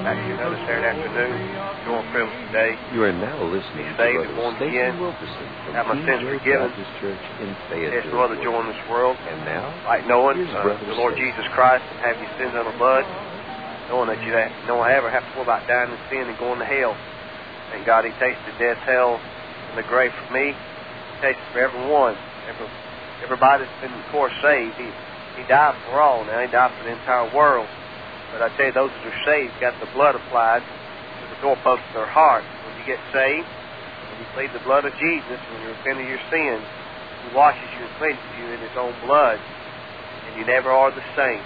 Actually, another Saturday afternoon, doing privilege today. You are now listening to Saved and Brother born Stephen again. Wilkerson from Have my sins King George forgiven. Baptist Church in There's Fayetteville. no other joy in this world. And now, Like knowing here's Brother the Lord Stephen. Jesus Christ and have your sins on the blood, knowing that you don't ever have to worry about dying in sin and going to hell. Thank God He tasted death, hell, and the grave for me. He tasted for everyone. Everybody that's been, of course, saved. He died for all. Now He died for the entire world. But I tell you, those that are saved got the blood applied to the doorpost of their heart. When you get saved, when you plead the blood of Jesus, when you repent of your sins, He washes you and cleanses you in His own blood, and you never are the same.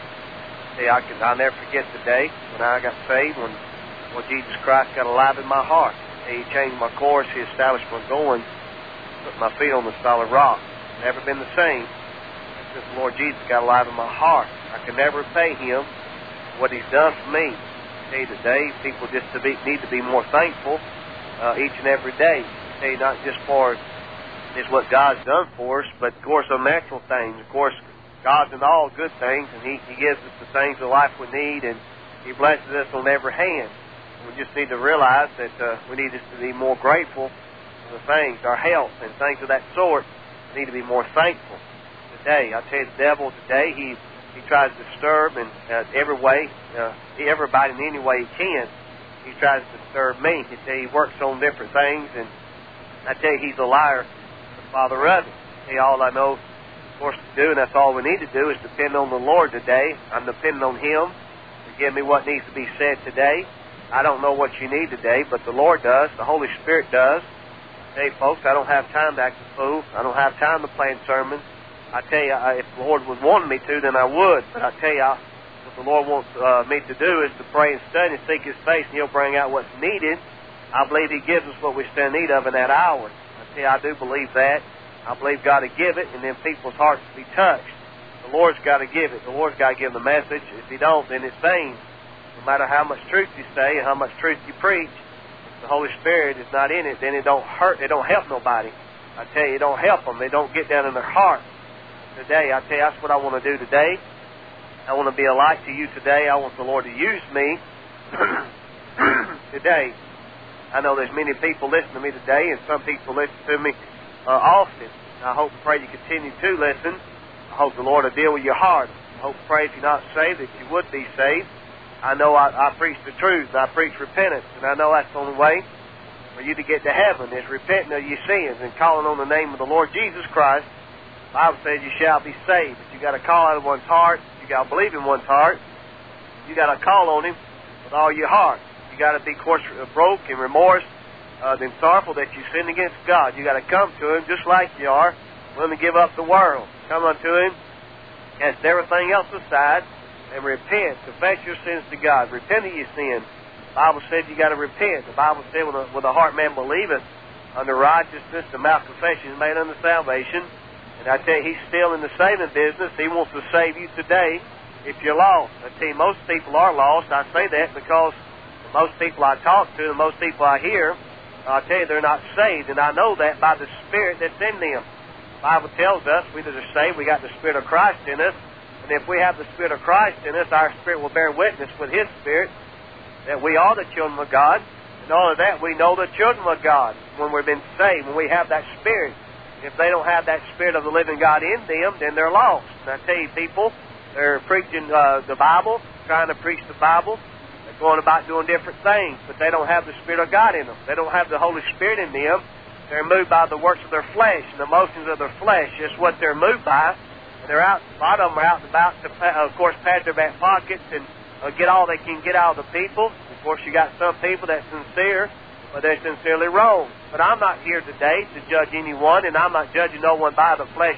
I'll never forget the day when I got saved, when Jesus Christ got alive in my heart. He changed my course. He established my going, put my feet on the solid rock. Never been the same since the Lord Jesus got alive in my heart. I can never repay Him what He's done for me. Today, people just need to be more thankful each and every day. Not just for just what God's done for us, but of course on natural things. Of course, God's in all good things, and He gives us the things of life we need, and He blesses us on every hand. We just need to realize that we need to be more grateful for the things, our health, and things of that sort. We need to be more thankful today. I tell you, the devil today, he tries to disturb in every way, everybody in any way he can. He tries to disturb me. He works on different things, and I tell you, he's a liar, the father of it. All I know, of course, to do, and that's all we need to do, is depend on the Lord today. I'm depending on Him to give me what needs to be said today. I don't know what you need today, but the Lord does. The Holy Spirit does. Hey, folks, I don't have time to act a fool. I don't have time to plan sermons. I tell you, if the Lord would want me to, then I would. But I tell you, what the Lord wants me to do is to pray and study and seek His face, and He'll bring out what's needed. I believe He gives us what we stand in need of in that hour. I tell you, I do believe that. I believe God to give it, and then people's hearts to be touched. The Lord's got to give it. The Lord's got to give the message. If He don't, then it's vain. No matter how much truth you say and how much truth you preach, if the Holy Spirit is not in it, then it don't hurt. It don't help nobody. I tell you, it don't help them. They don't get down in their heart. Today, I tell you, that's what I want to do today. I want to be a light to you today. I want the Lord to use me today. I know there's many people listening to me today, and some people listen to me often. I hope and pray you continue to listen. I hope the Lord will deal with your heart. I hope and pray if you're not saved that you would be saved. I know I preach the truth, and I preach repentance, and I know that's the only way for you to get to heaven is repenting of your sins and calling on the name of the Lord Jesus Christ. The Bible says you shall be saved, but you got to call out of one's heart. You got to believe in one's heart. You got to call on Him with all your heart. You got to be, of course, broke and remorse, then sorrowful that you sinned against God. You got to come to Him just like you are, willing to give up the world. Come unto Him, cast everything else aside, and repent. Confess your sins to God. Repent of your sin. The Bible said you got to repent. The Bible said with the heart man believeth unto righteousness, the mouth confession is made unto salvation. And I tell you, He's still in the saving business. He wants to save you today if you're lost. I tell you, most people are lost. I say that because the most people I talk to, the most people I hear, I tell you, they're not saved. And I know that by the Spirit that's in them. The Bible tells us we that are saved, we got the Spirit of Christ in us. And if we have the Spirit of Christ in us, our spirit will bear witness with His Spirit that we are the children of God. And all of that, we know the children of God when we've been saved, when we have that Spirit. If they don't have that Spirit of the living God in them, then they're lost. And I tell you, people, they're preaching the Bible, trying to preach the Bible. They're going about doing different things, but they don't have the Spirit of God in them. They don't have the Holy Spirit in them. They're moved by the works of their flesh and the motions of their flesh. That's what they're moved by. And they're out. A lot of them are out and about to, of course, pad their back pockets and get all they can get out of the people. Of course, you got some people that's sincere, but they're sincerely wrong. But I'm not here today to judge anyone, and I'm not judging no one by the flesh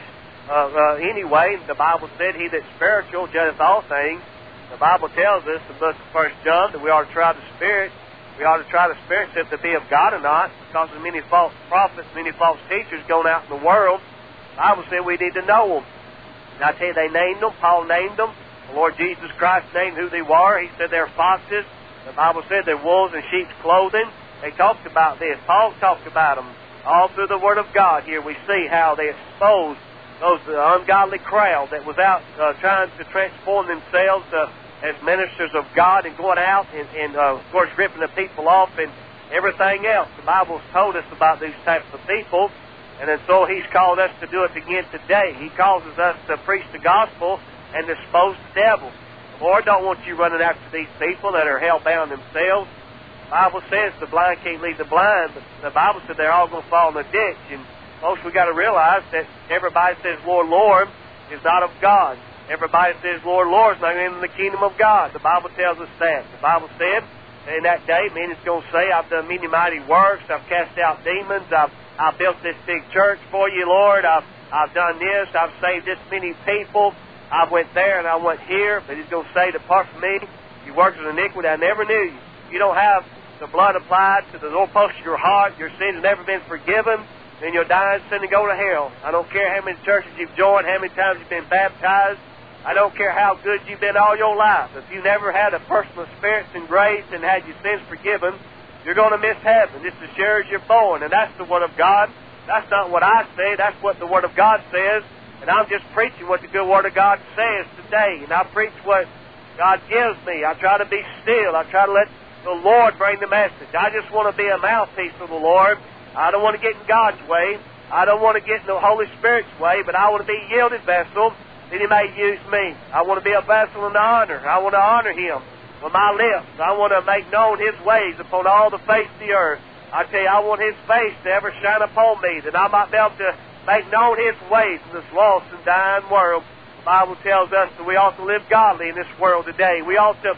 anyway. The Bible said, He that's spiritual judgeth all things. The Bible tells us, the book of 1 John, that we ought to try the Spirit. We ought to try the Spirit if they be of God or not, because there's many false prophets, many false teachers going out in the world. The Bible said we need to know them. And I tell you, they named them. Paul named them. The Lord Jesus Christ named who they were. He said they're foxes. The Bible said they're wolves in sheep's clothing. They talked about this. Paul talked about them. All through the Word of God here we see how they exposed those ungodly crowd that was out trying to transform themselves as ministers of God and going out and of course, ripping the people off and everything else. The Bible's told us about these types of people, and so He's called us to do it again today. He causes us to preach the gospel and dispose the devil. The Lord don't want you running after these people that are hell-bound themselves. The Bible says the blind can't lead the blind, but the Bible said they're all going to fall in the ditch. And folks, we got to realize that everybody says, Lord, Lord, is not of God. Everybody says, Lord, Lord, is not in the kingdom of God. The Bible tells us that. The Bible said, in that day, men is going to say, I've done many mighty works. I've cast out demons. I've built this big church for you, Lord. I've done this. I've saved this many people. I went there and I went here. But He's going to say, depart from me, you workers of iniquity, I never knew you. You don't have the blood applied to the doorpost of your heart. Your sins have never been forgiven. Then you'll die in sin and go to hell. I don't care how many churches you've joined, how many times you've been baptized. I don't care how good you've been all your life. If you never had a personal experience in grace and had your sins forgiven, you're going to miss heaven. Just as sure as you're born. And that's the Word of God. That's not what I say. That's what the Word of God says. And I'm just preaching what the good Word of God says today. And I preach what God gives me. I try to be still. I try to let the Lord bring the message. I just want to be a mouthpiece of the Lord. I don't want to get in God's way. I don't want to get in the Holy Spirit's way, but I want to be a yielded vessel that He may use me. I want to be a vessel in honor. I want to honor Him with my lips. I want to make known His ways upon all the face of the earth. I tell you, I want His face to ever shine upon me, that I might be able to make known His ways in this lost and dying world. The Bible tells us that we ought to live godly in this world today. We ought to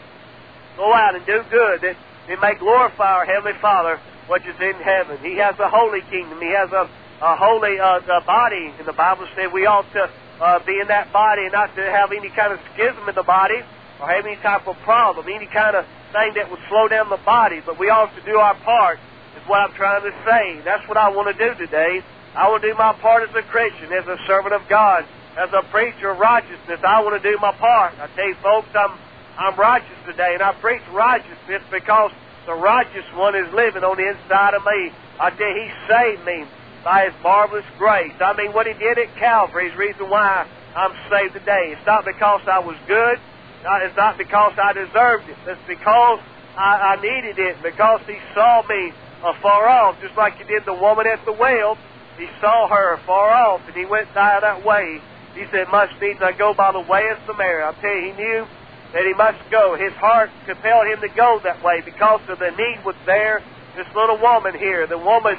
go out and do good, that it may glorify our Heavenly Father, which is in heaven. He has a holy kingdom. He has a holy body. And the Bible said we ought to be in that body and not to have any kind of schism in the body or have any type of problem, any kind of thing that would slow down the body. But we ought to do our part, is what I'm trying to say. That's what I want to do today. I want to do my part as a Christian, as a servant of God, as a preacher of righteousness. I want to do my part. I tell you, folks, I'm righteous today, and I preach righteousness because the righteous one is living on the inside of me. I tell you, He saved me by His marvelous grace. I mean, what He did at Calvary is the reason why I'm saved today. It's not because I was good. It's not because I deserved it. It's because I needed it, because He saw me afar off, just like He did the woman at the well. He saw her afar off, and He went by that way. He said, must needs I go by the way of Samaria. I tell you, He knew that He must go. His heart compelled Him to go that way because of the need was there. This little woman here, this woman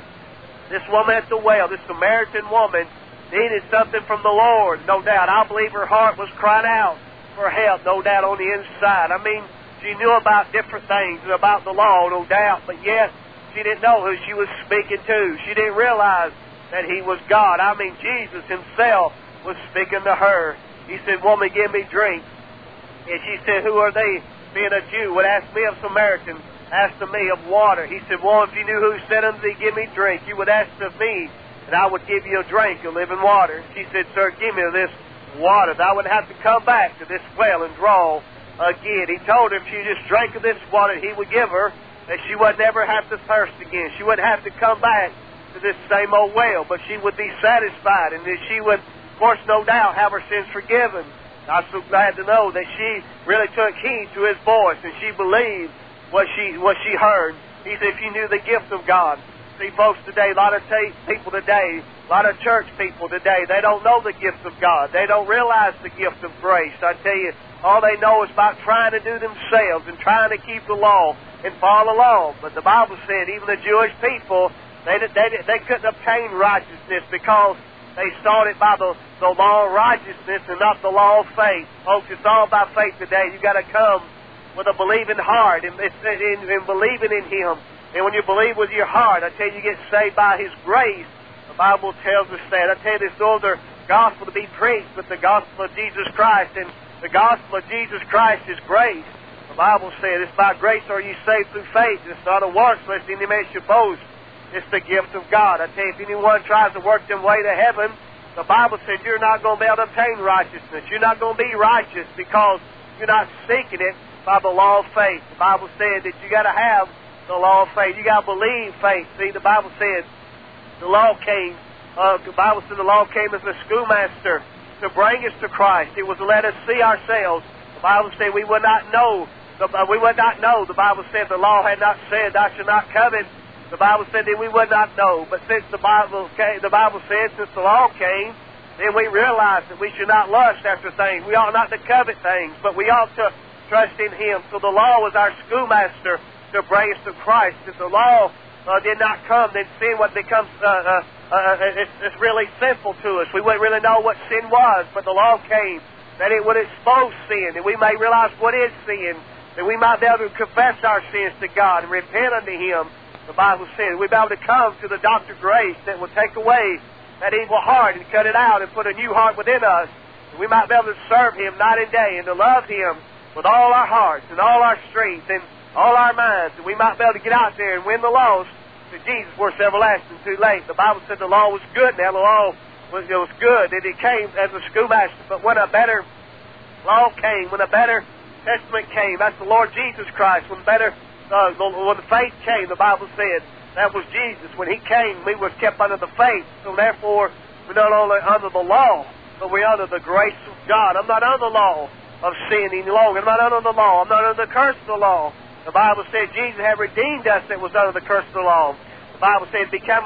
at the well, this Samaritan woman, needed something from the Lord, no doubt. I believe her heart was crying out for help, no doubt, on the inside. I mean, she knew about different things and about the law, no doubt, but yet she didn't know who she was speaking to. She didn't realize that He was God. I mean, Jesus Himself was speaking to her. He said, woman, give me drink. And she said, who are they? Being a Jew, would ask me of Samaritan, asked of me of water. He said, well, if you knew who said unto thee, give me drink, you would ask of me, and I would give you a drink of living water. She said, sir, give me this water, that I wouldn't have to come back to this well and draw again. He told her if she just drank of this water He would give her, that she would never have to thirst again. She wouldn't have to come back to this same old well, but she would be satisfied, and that she would, of course, no doubt, have her sins forgiven. I'm so glad to know that she really took heed to His voice, and she believed what she heard. He said, if you knew the gift of God. See, folks, today, a lot of people today, a lot of church people today, they don't know the gift of God. They don't realize the gift of grace. I tell you, all they know is about trying to do themselves and trying to keep the law and follow along. But the Bible said even the Jewish people, they couldn't obtain righteousness because they sought it by the law of righteousness and not the law of faith. Folks, it's all by faith today. You've got to come with a believing heart and believing in Him. And when you believe with your heart, I tell you, you get saved by His grace. The Bible tells us that. I tell you, there's no other gospel to be preached but the gospel of Jesus Christ. And the gospel of Jesus Christ is grace. The Bible says, it's by grace are you saved through faith. It's not a works, lest any man should boast. It's the gift of God. I tell you, if anyone tries to work their way to heaven, the Bible says you're not going to be able to obtain righteousness. You're not going to be righteous because you're not seeking it by the law of faith. The Bible said that you got to have the law of faith. You got to believe faith. See, the Bible says the law came. The Bible said the law came as a schoolmaster to bring us to Christ. It was to let us see ourselves The Bible said we would not know. We would not know. The Bible said the law had not said, thou shalt not covet. The Bible said that we would not know. But since the Bible said, since the law came, then we realized that we should not lust after things. We ought not to covet things, but we ought to trust in Him. So the law was our schoolmaster to bring us to Christ. If the law did not come, then sin would become it's really sinful to us. We wouldn't really know what sin was, but the law came that it would expose sin, and we may realize what is sin, that we might be able to confess our sins to God and repent unto Him. The Bible says we'll be able to come to the Doctor Grace that will take away that evil heart and cut it out and put a new heart within us. And we might be able to serve Him night and day and to love Him with all our hearts and all our strength and all our minds. And we might be able to get out there and win the lost to Jesus before it's everlasting too late. The Bible said the law was good. Now the law was good, and it came as a schoolmaster. But when a better law came, when a better Testament came, that's the Lord Jesus Christ. When the faith came, the Bible said, that was Jesus. When He came, we were kept under the faith. So therefore, we're not only under the law, but we're under the grace of God. I'm not under the law of sin any longer. I'm not under the law. I'm not under the curse of the law. The Bible said Jesus had redeemed us that was under the curse of the law. The Bible said it became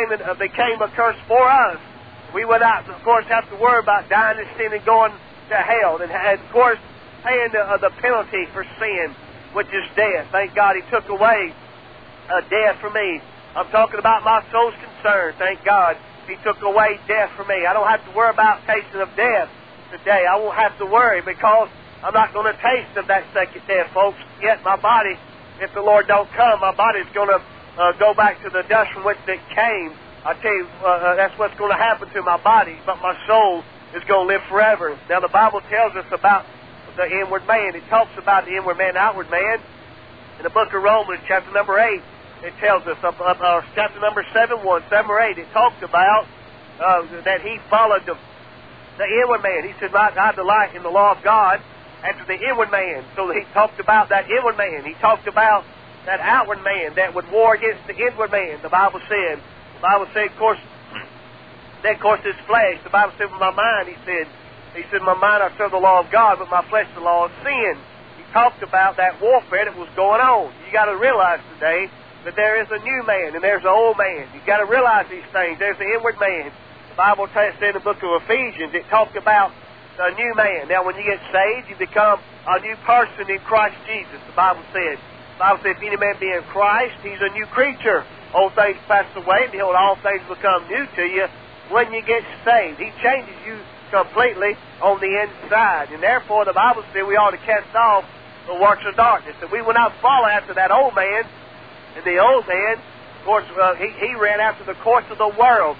a curse for us. We would not, of course, have to worry about dying in sin and going to hell. And of course, paying the penalty for sin, which is death. Thank God He took away death for me. I'm talking about my soul's concern. Thank God He took away death for me. I don't have to worry about tasting of death today. I won't have to worry because I'm not going to taste of that second death, folks. Yet my body, if the Lord don't come, my body's going to go back to the dust from which it came. I tell you, that's what's going to happen to my body, but my soul is going to live forever. Now, the Bible tells us about the inward man. It talks about the inward man, outward man. In the book of Romans, chapter number 8, it tells us, chapter number 7 or 8, it talks about that he followed the inward man. He said, I delight in the law of God after the inward man. So he talked about that inward man. He talked about that outward man that would war against the inward man, the Bible said. The Bible said, of course, his flesh. The Bible said, with my mind, he said, my mind I serve the law of God, but my flesh the law of sin. He talked about that warfare that was going on. You got to realize today that there is a new man and there's an old man. You got to realize these things. There's the inward man. The Bible said in the book of Ephesians, it talked about a new man. Now, when you get saved, you become a new person in Christ Jesus, the Bible said. The Bible said, if any man be in Christ, he's a new creature. Old things pass away, and behold, all things become new to you when you get saved. He changes you completely on the inside. And therefore, the Bible said we ought to cast off the works of darkness. And we will not follow after that old man. And the old man, of course, he ran after the course of the world.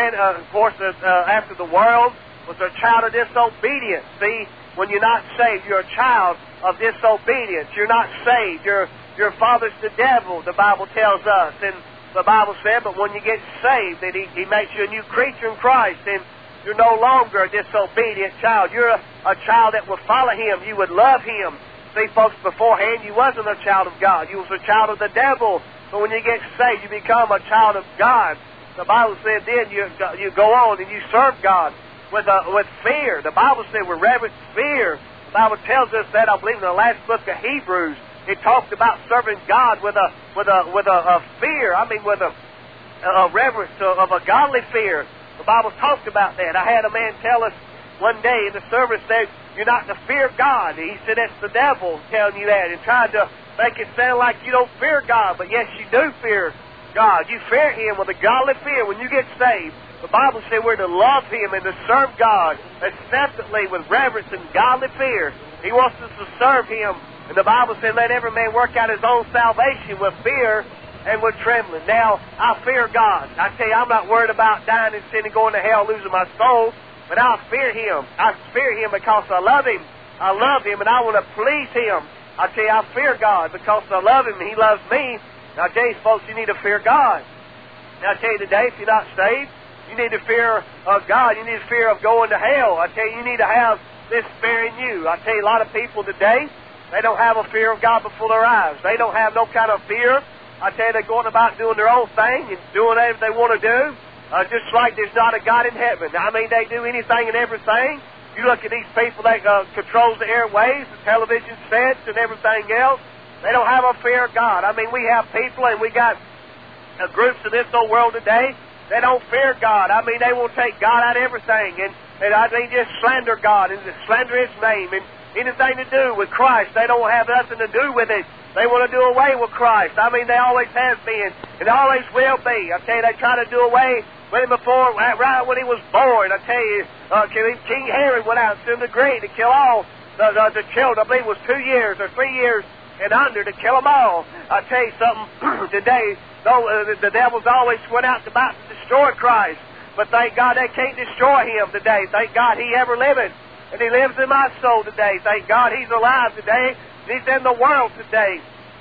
After the world was a child of disobedience. See, when you're not saved, you're a child of disobedience. You're not saved. Your father's the devil, the Bible tells us. And the Bible said, but when you get saved, that he makes you a new creature in Christ, and you're no longer a disobedient child. You're a child that will follow Him. You would love Him. See, folks, beforehand, you wasn't a child of God. You was a child of the devil. But when you get saved, you become a child of God. The Bible said then you go on and you serve God with fear. The Bible said with reverent fear. The Bible tells us that, I believe, in the last book of Hebrews. It talked about serving God with a fear. I mean, with a reverence of a godly fear. The Bible talked about that. I had a man tell us one day in the service that you're not to fear God. He said that's the devil telling you that and trying to make it sound like you don't fear God. But yes, you do fear God. You fear Him with a godly fear when you get saved. The Bible said we're to love Him and to serve God acceptably with reverence and godly fear. He wants us to serve Him. And the Bible said, let every man work out his own salvation with fear and with trembling. Now, I fear God. I tell you, I'm not worried about dying in sin and going to hell, losing my soul. But I fear Him. I fear Him because I love Him. I love Him and I want to please Him. I tell you, I fear God because I love Him and He loves me. Now, I tell you, folks, you need to fear God. Now, I tell you today, if you're not saved, you need to fear of God. You need to fear of going to hell. I tell you, you need to have this fear in you. I tell you, a lot of people today, they don't have a fear of God before their eyes. They don't have no kind of fear. I tell you, they're going about doing their own thing and doing whatever they want to do, just like there's not a God in heaven. I mean, they do anything and everything. You look at these people that controls the airways, the television sets, and everything else. They don't have a fear of God. I mean, we have people, and we got groups in this old world today that don't fear God. I mean, they will take God out of everything, and I mean, just slander God and slander His name, and anything to do with Christ. They don't have nothing to do with it. They want to do away with Christ. I mean, they always have been, and always will be. I tell you, they try to do away with Him before, right when He was born. I tell you, King Herod went out to the degree to kill all the children. I believe it was 2 years or 3 years and under to kill them all. I tell you something today, though the devils always went out about to destroy Christ, but thank God they can't destroy Him today. Thank God He ever liveth, and He lives in my soul today. Thank God He's alive today. He's in the world today.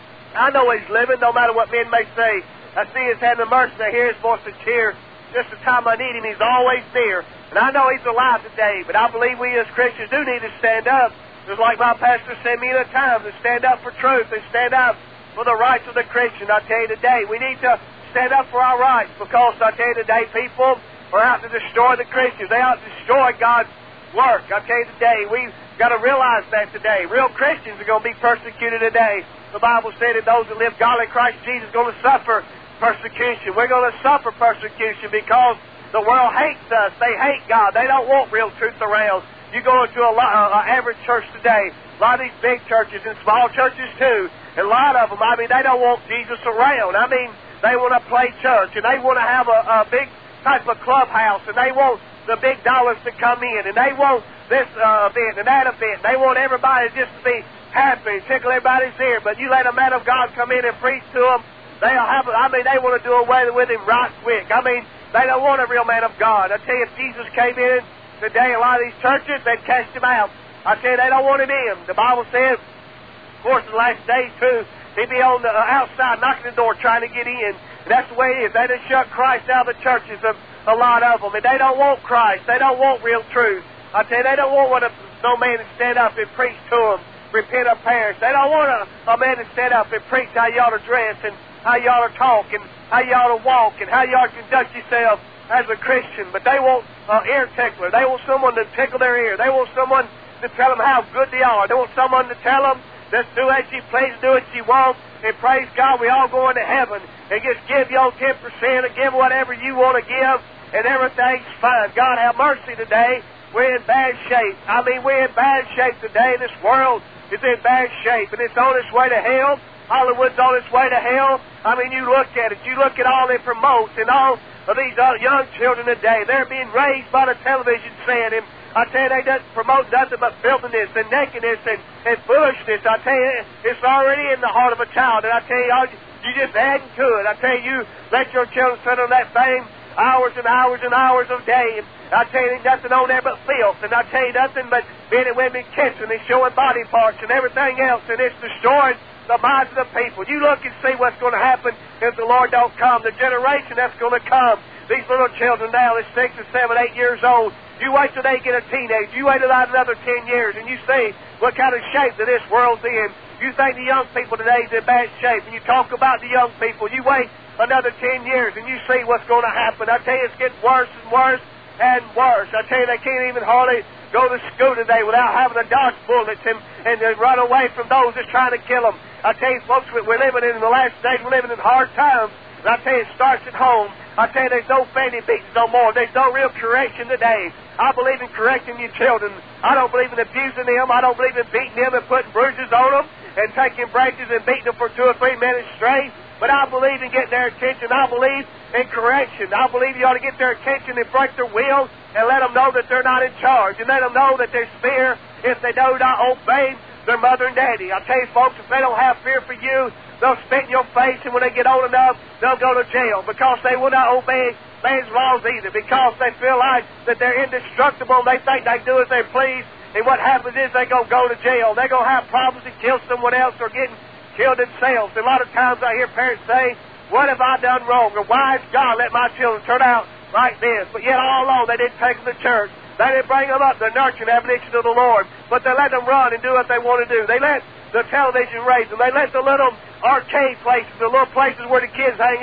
I know He's living, no matter what men may say. I see His hand of mercy. I hear His voice and cheer. Just the time I need Him, He's always near. And I know He's alive today, but I believe we as Christians do need to stand up. Just like my pastor said many times, to stand up for truth and stand up for the rights of the Christian. I tell you today, we need to stand up for our rights, because I tell you today, people are out to destroy the Christians. They out to destroy God's work. I tell you today, we've got to realize that today. Real Christians are going to be persecuted today. The Bible said that those that live godly in Christ Jesus are going to suffer persecution. We're going to suffer persecution because the world hates us. They hate God. They don't want real truth around. You go into an average church today, a lot of these big churches and small churches too, and a lot of them, I mean, they don't want Jesus around. I mean, they want to play church, and they want to have a big type of clubhouse, and they want the big dollars to come in, and they want this event and that event. They want everybody just to be happy, tickle everybody's ear. But you let a man of God come in and preach to them, they want to do away with him right quick. I mean, they don't want a real man of God. I tell you, if Jesus came in today, a lot of these churches, they'd cast him out. I tell you, they don't want him in. The Bible says, of course, in the last days, too, he'd be on the outside knocking the door trying to get in. And that's the way it is. They just shut Christ out of the churches, a lot of them. And they don't want Christ. They don't want real truth. I tell you, they don't want no man to stand up and preach to them, repent or perish. They don't want a man to stand up and preach how you ought to dress and how you ought to talk and how you ought to walk and how you ought to conduct yourself as a Christian. But they want ear tickler. They want someone to tickle their ear. They want someone to tell them how good they are. They want someone to tell them, just do as you please, do what you want, and praise God, we all go into heaven, and just give your 10% and give whatever you want to give, and everything's fine. God have mercy today. We're in bad shape. I mean, we're in bad shape today. This world is in bad shape, and it's on its way to hell. Hollywood's on its way to hell. I mean, you look at it. You look at all they promote, and all of these young children today, they're being raised by the television set, and I tell you, they don't promote nothing but filthiness and nakedness and foolishness. I tell you, it's already in the heart of a child, and I tell you, you just add to it. I tell you, let your children sit on that thing hours and hours and hours of day, and I tell you, nothing on there but filth, and I tell you, nothing but men and women kissing and showing body parts and everything else, and it's destroying the minds of the people. You look and see what's going to happen if the Lord don't come. The generation that's going to come, these little children now, they're 6 and 7, 8 years old. You wait till they get a teenage. You wait another 10 years, and you see what kind of shape that this world's in. You think the young people today is in bad shape, and you talk about the young people. You wait another 10 years, and you see what's going to happen. I tell you, it's getting worse and worse and worse. I tell you, they can't even hardly go to school today without having to dodge bullets and run away from those that's trying to kill them. I tell you, folks, we're living in the last days, we're living in hard times. And I tell you, it starts at home. I tell you, there's no fanny beatings no more. There's no real correction today. I believe in correcting your children. I don't believe in abusing them. I don't believe in beating them and putting bruises on them and taking branches and beating them for 2 or 3 minutes straight. But I believe in getting their attention. I believe in correction. I believe you ought to get their attention and break their will and let them know that they're not in charge and let them know that there's fear if they do not obey their mother and daddy. I tell you, folks, if they don't have fear for you, they'll spit in your face, and when they get old enough, they'll go to jail because they will not obey man's laws either, because they feel like that they're indestructible and they think they do as they please, and what happens is they're going to go to jail. They're going to have problems and kill someone else or getting killed themselves. And a lot of times I hear parents say, what have I done wrong? Or why has God let my children turn out like this? But yet all along they didn't take them to church. They didn't bring them up to nurture and admonition of the Lord, but they let them run and do what they want to do. They let the television raise them. They let the little arcade places, the little places where the kids hang out,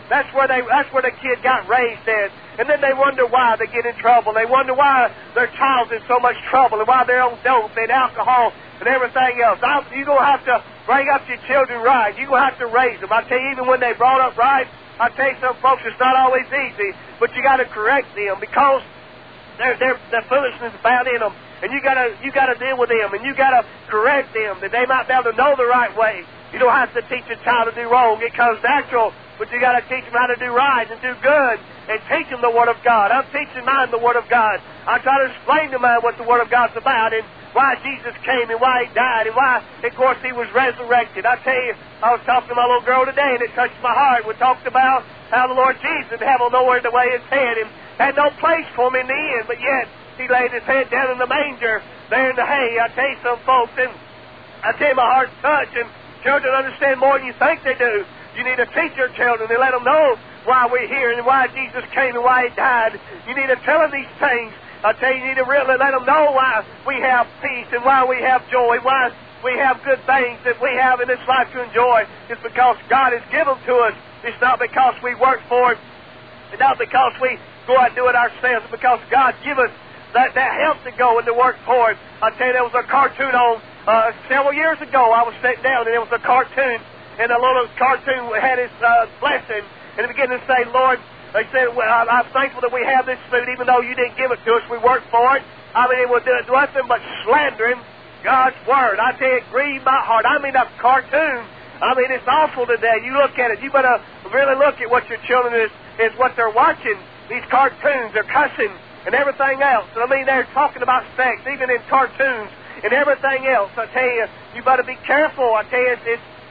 That's where the kid got raised in. And then they wonder why they get in trouble. They wonder why their child's in so much trouble and why they're on dope and alcohol and everything else. You're going to have to bring up your children right. You're going to have to raise them. I tell you, even when they brought up right, I tell you, some folks, it's not always easy, but you got to correct them because the foolishness is bound in them. And you got to deal with them, and you got to correct them that they might be able to know the right way. You don't have to teach a child to do wrong. It comes natural, but you got to teach them how to do right and do good, and teach them the Word of God. I'm teaching mine the Word of God. I try to explain to mine what the Word of God's about and why Jesus came and why He died and why, of course, He was resurrected. I tell you, I was talking to my little girl today, and it touched my heart. We talked about how the Lord Jesus in heaven nowhere to lay His head and had no place for Him in the end, but yet He laid His head down in the manger there in the hay. I tell you, some folks, and I tell you, my heart's touched, and children understand more than you think they do. You need to teach your children and let them know why we're here and why Jesus came and why He died. You need to tell them these things. I tell you, you need to really let them know why we have peace and why we have joy, why we have good things that we have in this life to enjoy. It's because God has given to us. It's not because we work for it. It's not because we go out and do it ourselves. It's because God gives us that help to go and to work for it. I tell you, there was a cartoon on several years ago. I was sitting down and there was a cartoon, and the little cartoon had his blessing, and it began to say, Lord, they said, well, I'm thankful that we have this food, even though you didn't give it to us. We worked for it. I mean, it was nothing but slandering God's Word. I tell you, it grieved my heart. I mean, that cartoon, I mean, it's awful today. You look at it. You better really look at what your children is what they're watching. These cartoons, they're cussing and everything else. I mean, they're talking about sex, even in cartoons and everything else. I tell you, you better be careful. I tell you,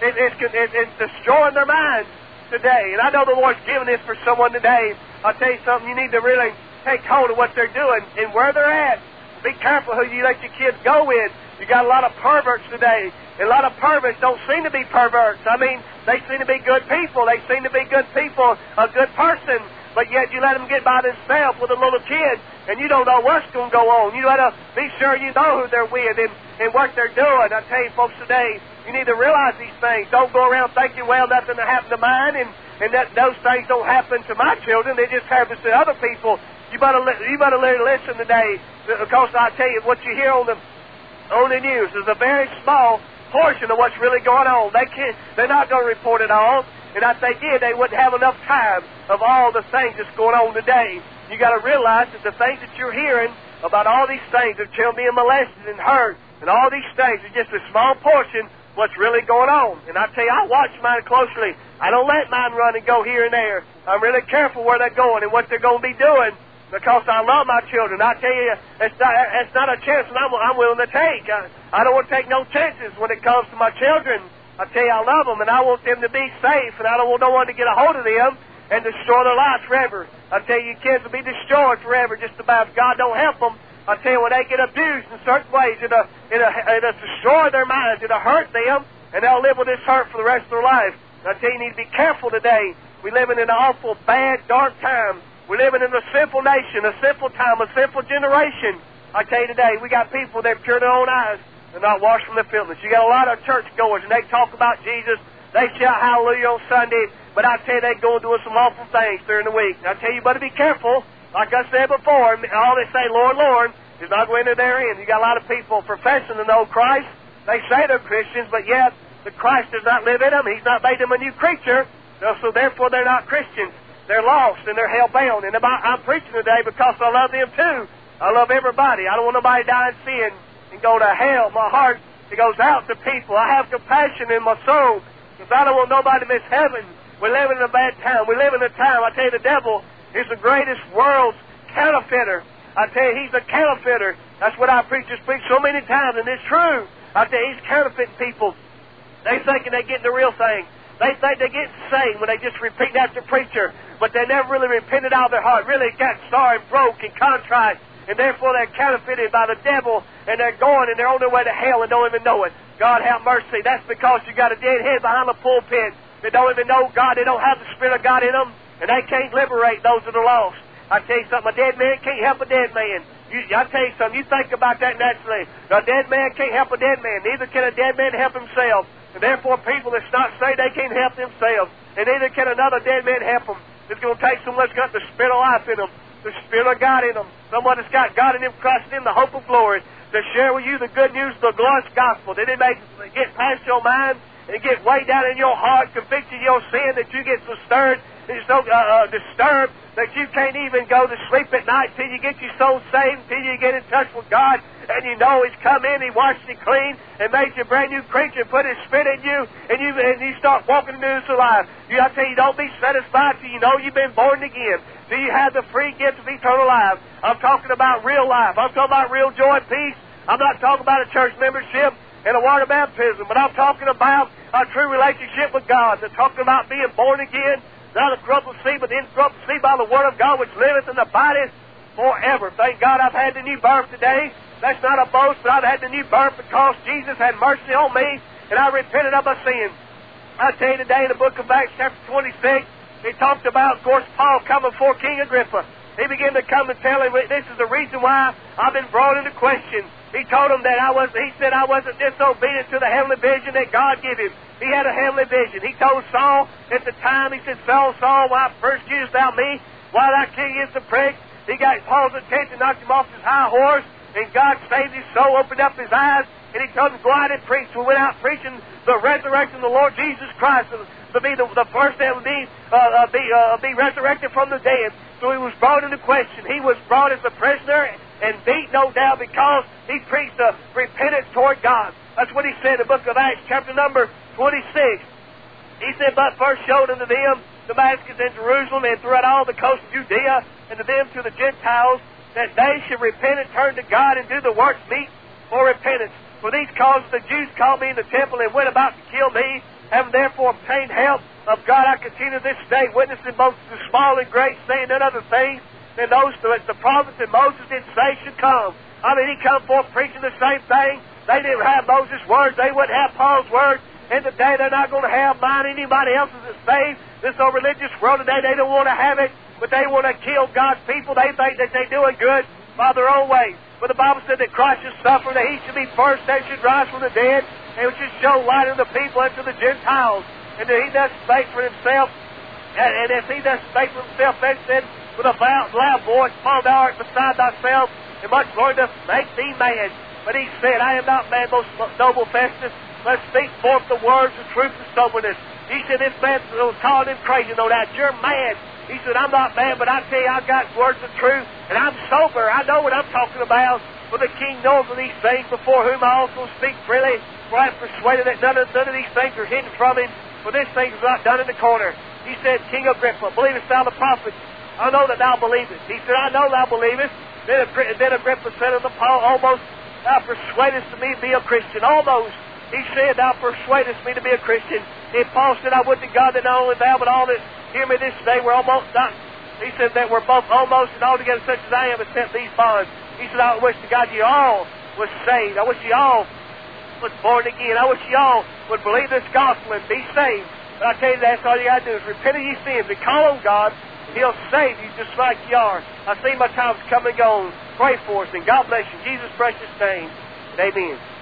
it's destroying their minds today. And I know the Lord's given this for someone today. I'll tell you something, you need to really take hold of what they're doing and where they're at. Be careful who you let your kids go with. You got a lot of perverts today. And a lot of perverts don't seem to be perverts. I mean, they seem to be good people. They seem to be good people, a good person. But yet you let them get by themselves with a little kid, and you don't know what's going to go on. You got to be sure you know who they're with and what they're doing. I tell you, folks, today, you need to realize these things. Don't go around thinking, well, nothing will happen to mine, and that those things don't happen to my children. They just happen to other people. You better listen today, because I tell you, what you hear on the news is a very small portion of what's really going on. They're not going to report it all. And if they did, they wouldn't have enough time of all the things that's going on today. You got to realize that the things that you're hearing about all these things of children being molested and hurt and all these things is just a small portion of what's really going on. And I tell you, I watch mine closely. I don't let mine run and go here and there. I'm really careful where they're going and what they're going to be doing because I love my children. I tell you, it's not a chance that I'm willing to take. I don't want to take no chances when it comes to my children. I tell you, I love them, and I want them to be safe, and I don't want no one to get a hold of them and destroy their lives forever. I tell you, kids will be destroyed forever just about if God don't help them. I tell you, when they get abused in certain ways, it'll destroy their minds, it'll hurt them, and they'll live with this hurt for the rest of their life. And I tell you, you need to be careful today. We're living in an awful, bad, dark time. We're living in a sinful nation, a sinful time, a sinful generation. I tell you today, we got people that pure their own eyes. They're not washed from the filthiness. You got a lot of churchgoers, and they talk about Jesus. They shout hallelujah on Sunday, but I tell you, they go and do some awful things during the week. And I tell you, you better be careful. Like I said before, all they say, Lord, Lord, is not going into their end. You got a lot of people professing to know Christ. They say they're Christians, but yet the Christ does not live in them. He's not made them a new creature, so therefore they're not Christians. They're lost, and they're hell-bound. And I'm preaching today because I love them too. I love everybody. I don't want nobody to die in sin and go to hell. My heart, it goes out to people. I have compassion in my soul because I don't want nobody to miss heaven. We're living in a bad time. We live in a time, I tell you, the devil is the greatest world's counterfeiter. I tell you, he's a counterfeiter. That's what our preachers preach so many times, and it's true. I tell you, he's counterfeiting people. They thinking they're getting the real thing. They think they're getting saved when they just repeat after preacher, but they never really repented out of their heart, really got sorry, broke, and contrite. And therefore they're counterfeited by the devil, and they're going, and they're on their way to hell and don't even know it. God have mercy. That's because you got a dead head behind the pulpit. They don't even know God. They don't have the Spirit of God in them, and they can't liberate those that are lost. I tell you something, a dead man can't help a dead man. I tell you something, you think about that naturally. A dead man can't help a dead man. Neither can a dead man help himself. And therefore, people that's not saved, they can't help themselves. And neither can another dead man help them. It's going to take someone that's got the Spirit of life in them, the Spirit of God in them, someone that's got God in them, Christ in them, the hope of glory, to share with you the good news of the glorious gospel. That it may get past your mind and get way down in your heart, convict you of your sin, that you get so stirred and you're so disturbed that you can't even go to sleep at night till you get your soul saved, until you get in touch with God, and you know He's come in, He washed you clean, and made you a brand new creature, put His Spirit in you, and you start walking in newness of life. I tell you, don't be satisfied till you know you've been born again, till you have the free gift of eternal life. I'm talking about real life. I'm talking about real joy and peace. I'm not talking about a church membership and a water baptism, but I'm talking about a true relationship with God. I'm talking about being born again, not of corruptible seed, but the incorruptible seed by the Word of God, which liveth and abideth forever. Thank God I've had the new birth today. That's not a boast, but I've had the new birth because Jesus had mercy on me, and I repented of my sins. I tell you today in the book of Acts chapter 26, he talked about, of course, Paul coming before King Agrippa. He began to come and tell him, this is the reason why I've been brought into question. He told him that he said I wasn't disobedient to the heavenly vision that God gave him. He had a heavenly vision. He told Saul at the time, he said, Saul, why persecutest thou me? Why thou king against the prick? He got Paul's attention, knocked him off his high horse, and God saved his soul, opened up his eyes, and he told him to go out and preach. We went out preaching the resurrection of the Lord Jesus Christ, to be the first that would be resurrected from the dead. So he was brought into question. He was brought as a prisoner and beat, no doubt, because he preached a repentance toward God. That's what he said in the book of Acts, chapter number 26. He said, but first showed unto them Damascus and Jerusalem and throughout all the coast of Judea, and to them to the Gentiles, that they should repent and turn to God and do the works meet for repentance. For these causes the Jews called me in the temple and went about to kill me. Having therefore obtained help of God, I continue this day, witnessing both the small and great, saying none other things than those that the prophets and Moses did say should come. I mean, he come forth preaching the same thing. They didn't have Moses' words. They wouldn't have Paul's words. And today they're not going to have mine. Anybody else's is saved. This old religious world today, they don't want to have it, but they want to kill God's people. They think that they're doing good by their own ways. But the Bible said that Christ should suffer, that He should be first, that should rise from the dead, and it should show light unto the people and to the Gentiles. And that He does spake for Himself, and as He does spake for Himself, then said with a loud voice, Paul, thou art beside thyself, and much glory doth make thee mad. But he said, I am not mad, most noble Festus, but speak forth the words of truth and soberness. He said, this man was calling him crazy, no doubt. You're mad. He said, I'm not mad, but I tell you, I've got words of truth, and I'm sober. I know what I'm talking about. For the king knows of these things, before whom I also speak freely. For I am persuaded that none of these things are hidden from him, for this thing is not done in the corner. He said, King Agrippa, believest thou the prophets? I know that thou believest. He said, I know thou believest. Then Agrippa said unto Paul, almost thou persuadest me to be a Christian. Almost. He said, thou persuadest me to be a Christian. And Paul said, I would to God that not only thou, but all that hear me this day were almost not. He said that we're both almost and altogether such as I am, except these bonds. He said, I wish to God you all was saved. I wish you all was born again. I wish you all would believe this gospel and be saved. But I tell you, that's all you got to do is repent of your sins and call on God. He'll save you just like you are. I see my time's come and gone. Pray for us, and God bless you in Jesus' precious name. And amen.